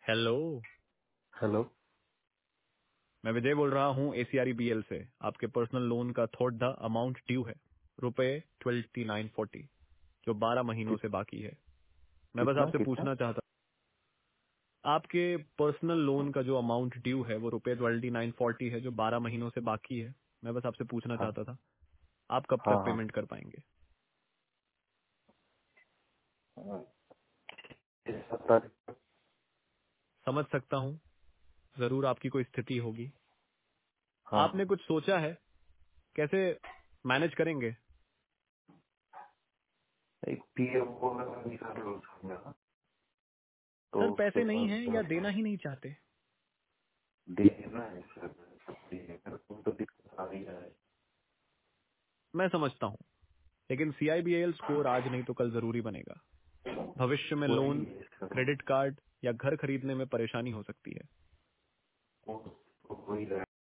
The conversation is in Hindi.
हेलो। हेलो। मैं विजय बोल रहा हूँ ACREBL से। आपके पर्सनल लोन का थर्ड द अमाउंट ड्यू है रुपए 2940 जो 12 महीनों कि, से बाकी है। मैं बस कितना आपसे कितना? पूछना चाहता, आपके पर्सनल लोन का जो अमाउंट ड्यू है वो रुपए 2940 है जो 12 महीनों से बाकी है। मैं बस आपसे पूछना हाँ चाहता था आप कब हाँ तक हाँ। पेमेंट कर पाएंगे। हाँ, इस सप्ताह। समझ सकता हूँ, जरूर आपकी कोई स्थिति होगी। हाँ आपने कुछ सोचा है कैसे मैनेज करेंगे। एक पीएफओ निकाल लो उसका, तो सर उसके पैसे नहीं है या बाद देना ही नहीं चाहते। देना है सर। मेरे को तो दिक्कत आ रही है। मैं समझता हूँ, लेकिन CIBL स्कोर आज नहीं तो कल जरूरी बनेगा। भविष्य में वही लोन, है सर। क्रेडिट कार्ड या घर खरीदने में परेशानी हो सकती है। वो- वही